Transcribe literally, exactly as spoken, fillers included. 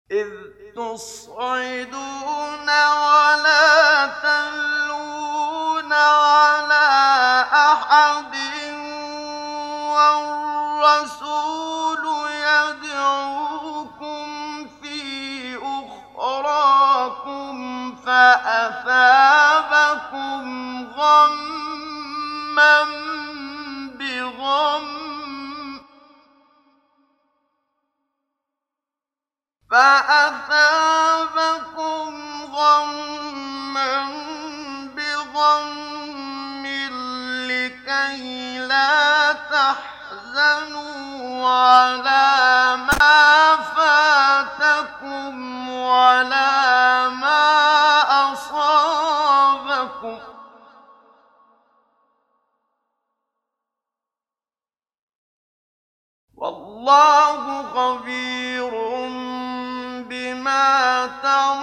إذ تصعدون ولا تلوون على أحد والرسول يدعوكم في أخراكم فأثابكم غمّا بغم فأثابكم غمّا بغم لكي لا تحزنوا على ما فاتكم ولا ما أصابكم والله خبير بما تعملون